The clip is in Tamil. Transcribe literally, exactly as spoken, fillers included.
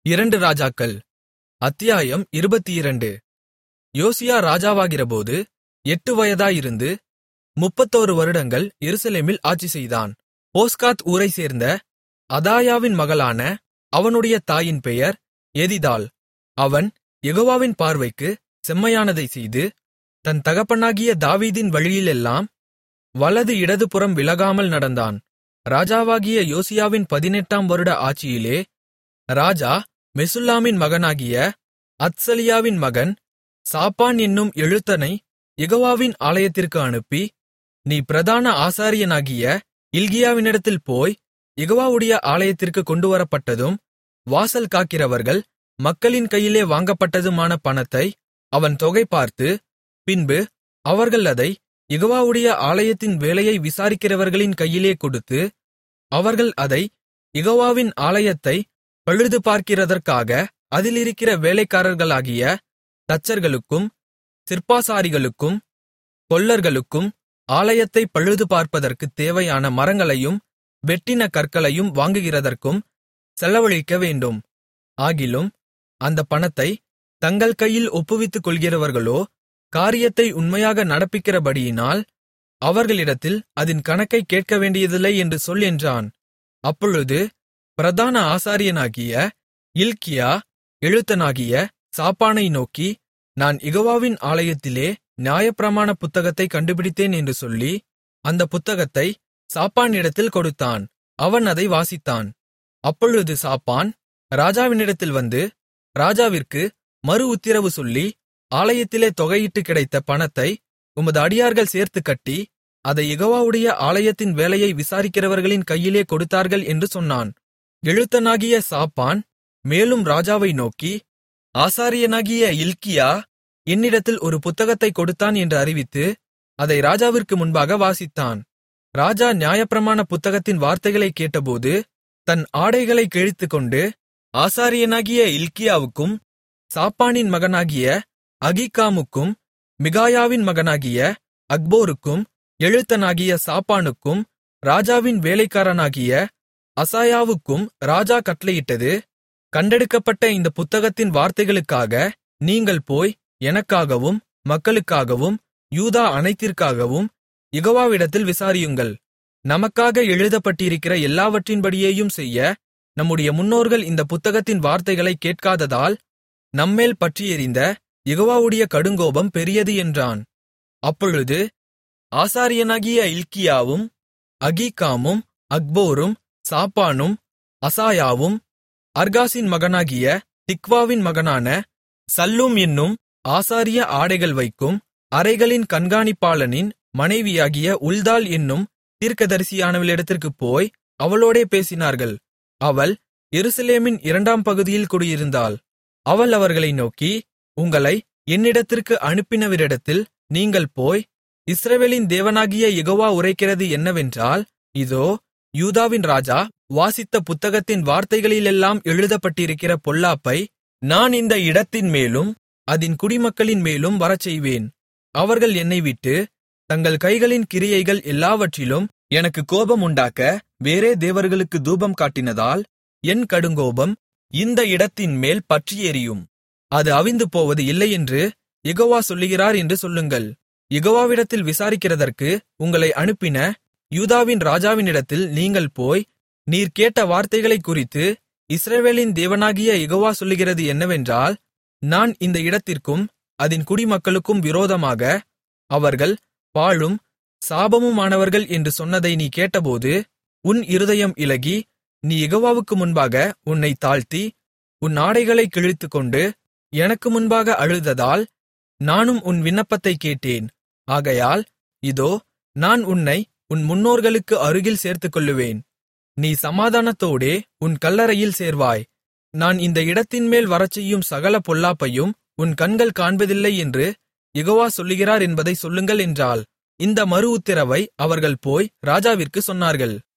இரண்டு ராஜாக்கள் அத்தியாயம் இருபத்திரண்டு. யோசியா ராஜாவாகிறபோது எட்டு வயதாயிருந்து முப்பத்தொரு வருடங்கள் எருசலேமில் ஆட்சிசெய்தான். போஸ்காத் ஊரைச் சேர்ந்த அதாயாவின் மகளான அவனுடைய தாயின் பெயர் எதிதாள். அவன் யெகோவாவின் பார்வைக்குச் செம்மையானதைச் செய்து, தன் தகப்பனாகிய தாவீதின் வழியிலெல்லாம் வலது இடதுபுறம் விலகாமல் நடந்தான். ராஜாவாகிய யோசியாவின் பதினெட்டாம் வருட ஆட்சியிலே ராஜா மெசுல்லாமின் மகனாகிய அத்சலியாவின் மகன் சாப்பான் என்னும் எழுத்தனைக் யெகோவாவின் ஆலயத்திற்கு அனுப்பி, நீ பிரதான ஆசாரியனாகிய இல்க்கியாவினிடத்தில் போய், யெகோவாவுடைய ஆலயத்திற்குக் கொண்டுவரப்பட்டதும் வாசல் காக்கிறவர்கள் மக்களின் கையிலே வாங்கப்பட்டதுமான பணத்தை அவன் தொகை பார்த்து, பின்பு அவர்கள் அதைக் யெகோவாவுடைய ஆலயத்தின் வேலையை விசாரிக்கிறவர்களின் கையிலே கொடுத்து, அவர்கள் அதைக் யெகோவாவின் ஆலயத்தைப் பழுதுபார்க்கிறதற்காக அதிலிருக்கிற வேலைக்காரர்களாகிய தச்சர்களுக்கும் சிற்பாசாரிகளுக்கும் கொல்லர்களுக்கும் ஆலயத்தைப் பழுதுபார்ப்பதற்குத் தேவையான மரங்களையும் வெட்டின கற்களையும் வாங்குகிறதற்கும் செலவழிக்கவேண்டும். ஆகிலும் அந்தப் பணத்தைத் தங்கள் கையில் ஒப்புவித்துக் கொள்கிறவர்களோ காரியத்தை உண்மையாக நடப்பிக்கிறபடியினால் அவர்களிடத்தில் அதின் கணக்கைக் கேட்கவேண்டியதில்லை என்று சொல் என்றான். அப்பொழுது பிரதான ஆசாரியனாகிய இல்க்கியா எழுத்தனாகிய சாப்பானை நோக்கி, நான் யெகோவாவின் ஆலயத்திலே நியாயப்பிரமாண புத்தகத்தைக் கண்டுபிடித்தேன் என்று சொல்லி, அந்தப் புத்தகத்தை சாப்பானிடத்தில் கொடுத்தான். அவன் அதை வாசித்தான். அப்பொழுது சாப்பான் ராஜாவினிடத்தில் வந்து, ராஜாவிற்கு மறு உத்திரவு சொல்லி, ஆலயத்திலே தொகையிட்டுக் கிடைத்த பணத்தை உமது அடியார்கள் சேர்த்துக் கட்டி, அதை யெகோவாவுடைய ஆலயத்தின் வேலையை விசாரிக்கிறவர்களின் கையிலே கொடுத்தார்கள் என்று சொன்னான். எழுத்தனாகிய சாப்பான் மேலும் ராஜாவை நோக்கி, ஆசாரியனாகிய இல்க்கியா என்னிடத்தில் ஒரு புத்தகத்தைக் கொடுத்தான் என்று அறிவித்து, அதை ராஜாவிற்கு முன்பாக வாசித்தான். ராஜா நியாயப்பிரமாண புத்தகத்தின் வார்த்தைகளைக் கேட்டபோது தன் ஆடைகளைக் கிழித்துக்கொண்டு, ஆசாரியனாகிய இல்க்கியாவுக்கும் சாப்பானின் மகனாகிய அகிக்காமுக்கும் மிகாயாவின் மகனாகிய அக்போருக்கும் எழுத்தனாகிய சாப்பானுக்கும் ராஜாவின் வேலைக்காரனாகிய அசாயாவுக்கும் ராஜா கட்டளையிட்டது, கண்டெடுக்கப்பட்ட இந்த புத்தகத்தின் வார்த்தைகளுக்காக நீங்கள் போய் எனக்காகவும் மக்களுக்காகவும் யூதா அனைத்திற்காகவும் யெகோவாவிடத்தில் விசாரியுங்கள். நமக்காக எழுதப்பட்டிருக்கிற எல்லாவற்றின்படியேயும் செய்ய நம்முடைய முன்னோர்கள் இந்த புத்தகத்தின் வார்த்தைகளைக் கேட்காததால் நம்மேல் பற்றியெரிந்த யெகோவாவுடைய கடுங்கோபம் பெரியது என்றான். அப்பொழுது ஆசாரியனாகிய இல்க்கியாவும் அகிக்காமும் அக்போரும் சாப்பானும் அசாயாவும் அர்காசின் மகனாகிய திக்வாவின் மகனான சல்லூம் என்னும் ஆசாரிய ஆடைகள் வைக்கும் அறைகளின் கண்காணிப்பாளனின் மனைவியாகிய உல்தாள் என்னும் தீர்க்கதரிசியானவளிடத்திற்குப் போய் அவளோடே பேசினார்கள். அவள் எருசலேமின் இரண்டாம் பகுதியில் குடியிருந்தாள். அவள் அவர்களை நோக்கி, உங்களை என்னிடத்திற்கு அனுப்பினவரிடத்தில் நீங்கள் போய், இஸ்ரவேலின் தேவனாகிய யெகோவா உரைக்கிறது என்னவென்றால், இதோ யூதாவின் ராஜா வாசித்த புத்தகத்தின் வார்த்தைகளிலெல்லாம் எழுதப்பட்டிருக்கிற பொல்லாப்பை நான் இந்த இடத்தின் மேலும் அதின் குடிமக்களின் மேலும் வரச்செய்வேன். அவர்கள் என்னை விட்டு தங்கள் கைகளின் கிரியைகள் எல்லாவற்றிலும் எனக்கு கோபம் உண்டாக்க வேறே தேவர்களுக்கு தூபம் காட்டினதால் என் கடுங்கோபம் இந்த இடத்தின் மேல் பற்றியெரியும். அது அவிந்து போவது இல்லையென்று யெகோவா சொல்லுகிறார் என்று சொல்லுங்கள். யெகோவாவிடத்தில் விசாரிக்கிறதற்கு உங்களை அனுப்பின யூதாவின் ராஜாவினிடத்தில் நீங்கள் போய், நீர் கேட்ட வார்த்தைகளைக் குறித்து இஸ்ரவேலின் தேவனாகிய யெகோவா சொல்லுகிறது என்னவென்றால், நான் இந்த இடத்திற்கும் அதின் குடிமக்களுக்கும் விரோதமாக அவர்கள் பாழும் சாபமுமானவர்கள் என்று சொன்னதை நீ கேட்டபோது உன் இருதயம் இளகி, நீ யெகோவாவுக்கு முன்பாக உன்னைத் தாழ்த்தி உன் ஆடைகளைக் கிழித்துக்கொண்டு எனக்கு முன்பாக அழுததால் நானும் உன் விண்ணப்பத்தைக் கேட்டேன். ஆகையால் இதோ நான் உன்னை உன் முன்னோர்களுக்கு அருகில் சேர்த்துக்கொள்ளுவேன். நீ சமாதானத்தோடே உன் கல்லறையில் சேர்வாய். நான் இந்த இடத்தின்மேல் வரச்செய்யும் சகல பொல்லாப்பையும் உன் கண்கள் காண்பதில்லை என்று யெகோவா சொல்லுகிறார் என்பதைச் சொல்லுங்கள் என்றாள். இந்த மறு உத்திரவை அவர்கள் போய் ராஜாவிற்குச் சொன்னார்கள்.